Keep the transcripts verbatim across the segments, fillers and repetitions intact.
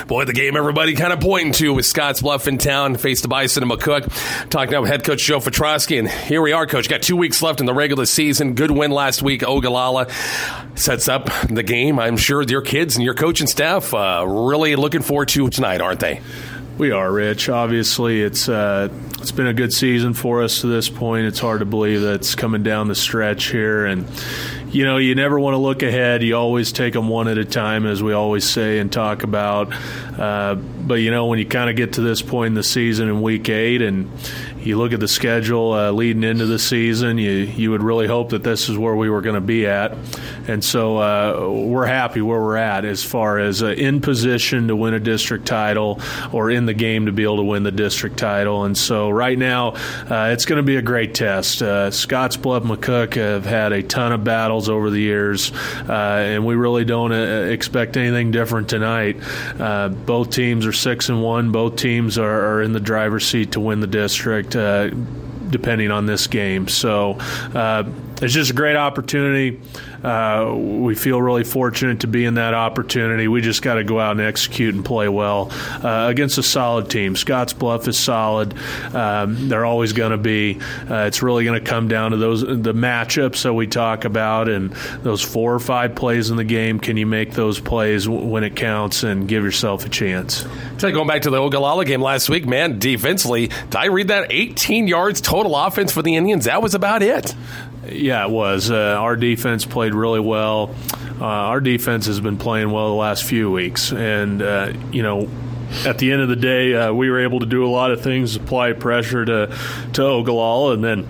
Boy, the game everybody kind of pointing to with Scotts Bluff in town, face the Bison and McCook. Talking now with head coach Joe Petrosky, and here we are, Coach. Got two weeks left in the regular season. Good win last week. Ogallala sets up the game. I'm sure your kids and your coaching staff uh, really looking forward to tonight, aren't they? We are, Rich. Obviously, it's uh, it's been a good season for us to this point. It's hard to believe that it's coming down the stretch here. And, you know, you never want to look ahead. You always take them one at a time, as we always say and talk about. Uh, but, you know, when you kind of get to this point in the season in week eight and you look at the schedule uh, leading into the season, you you would really hope that this is where we were going to be at. And so uh, we're happy where we're at as far as uh, in position to win a district title or in the game to be able to win the district title. And so right now uh, it's going to be a great test. Uh, Scotts Bluff McCook have had a ton of battles over the years, uh, and we really don't uh, expect anything different tonight. Uh, both teams are six and one. Both teams are, are in the driver's seat to win the district, uh, depending on this game. So uh, it's just a great opportunity. Uh, we feel really fortunate to be in that opportunity. We just got to go out and execute and play well uh, against a solid team. Scotts Bluff is solid. Um, they're always going to be. Uh, it's really going to come down to those the matchups that we talk about and those four or five plays in the game. Can you make those plays when it counts and give yourself a chance? So going back to the Ogallala game last week, man, defensively, did I read that? eighteen yards total offense for the Indians. That was about it. Yeah, it was. Uh, our defense played really well. Uh, our defense has been playing well the last few weeks. And, uh, you know, at the end of the day, uh, we were able to do a lot of things, apply pressure to, to Ogallala, and then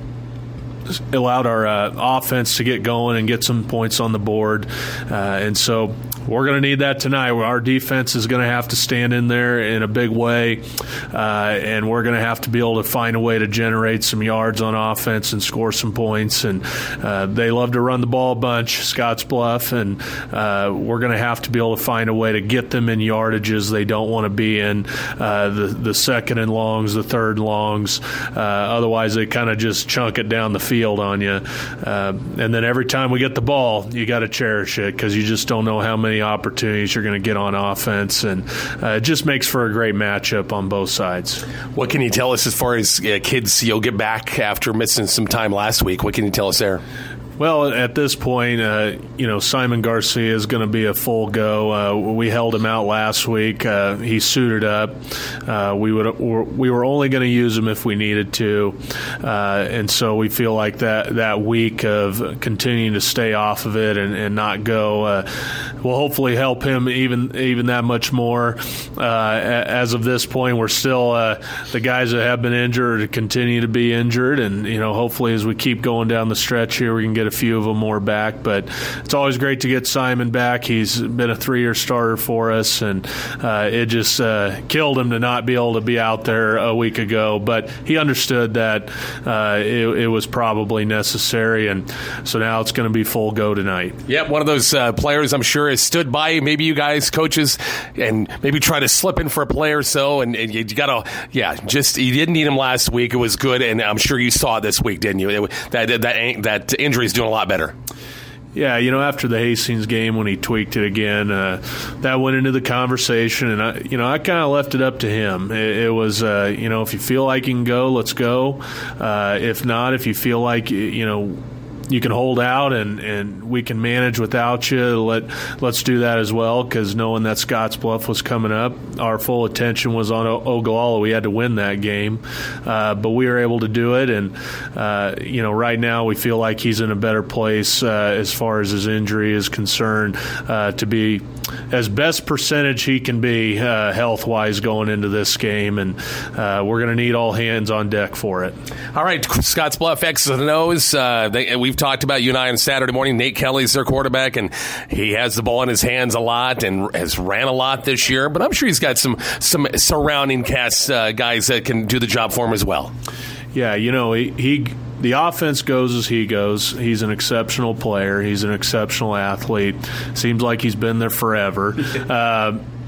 allowed our uh, offense to get going and get some points on the board. Uh, and so we're going to need that tonight. Our defense is going to have to stand in there in a big way, uh, and we're going to have to be able to find a way to generate some yards on offense and score some points. And uh, they love to run the ball a bunch, Scotts Bluff, and uh, we're going to have to be able to find a way to get them in yardages they don't want to be in, uh, the, the second and longs, the third and longs. Uh, otherwise, they kind of just chunk it down the field on you. Uh, and then every time we get the ball, you got to cherish it because you just don't know how many opportunities you're going to get on offense, and uh, it just makes for a great matchup on both sides. What can you tell us as far as uh, kids you'll get back after missing some time last week? What can you tell us there? Well, at this point, uh, you know, Simon Garcia is going to be a full go. Uh, we held him out last week. Uh, he suited up. Uh, we would we were only going to use him if we needed to, uh, and so we feel like that that week of continuing to stay off of it and, and not go uh, will hopefully help him even even that much more. Uh, as of this point, we're still uh, the guys that have been injured continue to be injured, and you know, hopefully as we keep going down the stretch here, we can get a few of them more back. But it's always great to get Simon back. He's been a three-year starter for us, and uh, it just uh, killed him to not be able to be out there a week ago. But he understood that uh, it, it was probably necessary, and so now it's going to be full go tonight. Yeah, one of those uh, players I'm sure has stood by maybe you guys, coaches, and maybe try to slip in for a play or so, and, and you got to, yeah, just you didn't need him last week. It was good, and I'm sure you saw it this week, didn't you? It, that that that injury is doing a lot better. Yeah, you know, after the Hastings game when he tweaked it again, uh, that went into the conversation, and I, you know, I kind of left it up to him. It, it was, uh, you know, if you feel like you can go, let's go. Uh, if not, if you feel like, you know, you can hold out and, and we can manage without you, let, let's do that as well, because knowing that Scotts Bluff was coming up, our full attention was on o- Ogallala. We had to win that game, uh, but we were able to do it. And, uh, you know, right now we feel like he's in a better place uh, as far as his injury is concerned uh, to be as best percentage he can be uh, health-wise going into this game. And uh, we're going to need all hands on deck for it. All right, Scotts Bluff X's and O's. Uh, they, we've talked about you and I on Saturday morning. Nate Kelly's their quarterback, and he has the ball in his hands a lot and has ran a lot this year. But I'm sure he's got some some surrounding cast uh, guys that can do the job for him as well. Yeah, you know, he, he the offense goes as he goes. He's an exceptional player. He's an exceptional athlete. Seems like he's been there forever. uh,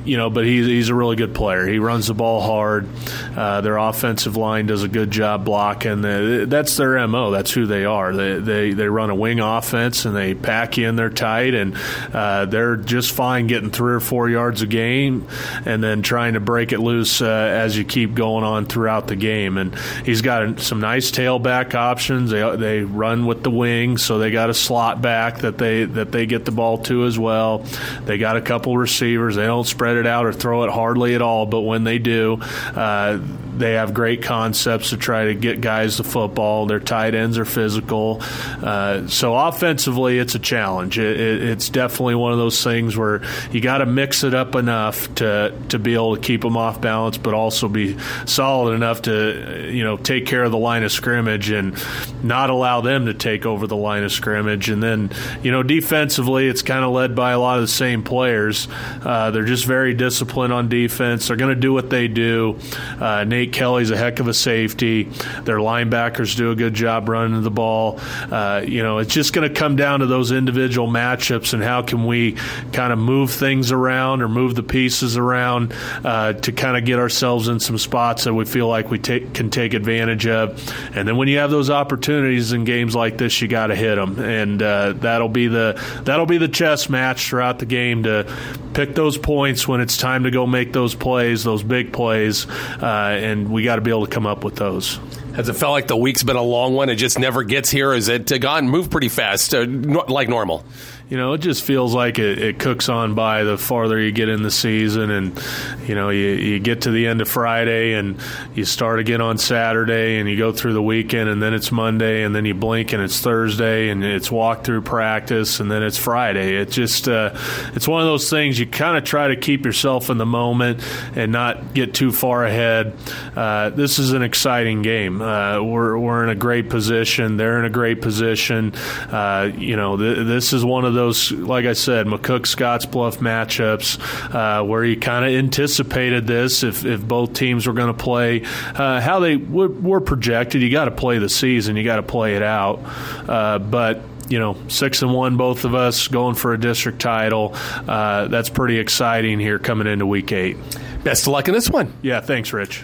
you know, but he's, he's a really good player. He runs the ball hard. Uh, their offensive line does a good job blocking. That's their M O. That's who they are. They, they, they run a wing offense, and they pack you in there tight, and uh, they're just fine getting three or four yards a game and then trying to break it loose uh, as you keep going on throughout the game. And he's got some nice tailback options. They they run with the wing, so they got a slot back that they that they get the ball to as well. They got a couple receivers. They don't spread it out or throw it hardly at all, but when they do, uh, they have great concepts to try to get guys the football. Their tight ends are physical. Uh, so offensively, it's a challenge. It, it, it's definitely one of those things where you got to mix it up enough to to be able to keep them off balance, but also be solid enough to, you know, take care of the line of scrimmage and not allow them to take over the line of scrimmage. And then, you know, defensively, it's kind of led by a lot of the same players. Uh, they're just very disciplined on defense. They're going to do what they do. Uh, Nate Kelly's a heck of a safety. Their linebackers do a good job running the ball. Uh, you know, it's just going to come down to those individual matchups and how can we kind of move things around or move the pieces around uh, to kind of get ourselves in some spots that we feel like we take, can take advantage of. And then when you have those opportunities in games like this, you got to hit them, and uh, that'll be the that'll be the chess match throughout the game to pick those points when it's time to go make those plays, those big plays, uh, and we got to be able to come up with those. Has it felt like the week's been a long one? It just never gets here? Is it uh, gone moved pretty fast, uh, no, like normal? You know, it just feels like it, it cooks on by the farther you get in the season. And, you know, you, you get to the end of Friday and you start again on Saturday and you go through the weekend and then it's Monday and then you blink and it's Thursday and it's walk-through practice and then it's Friday. It just uh, it's one of those things you kind of try to keep yourself in the moment and not get too far ahead. Uh, this is an exciting game. Uh, we're, we're in a great position. They're in a great position. Uh, you know, th- this is one of those, like I said, McCook Scottsbluff matchups uh, where you kind of anticipated this if, if both teams were going to play uh, how they w- were projected. You got to play the season, you got to play it out. Uh, but you know, six and one, both of us going for a district title. Uh, that's pretty exciting here coming into week eight. Best of luck in this one. Yeah, thanks, Rich.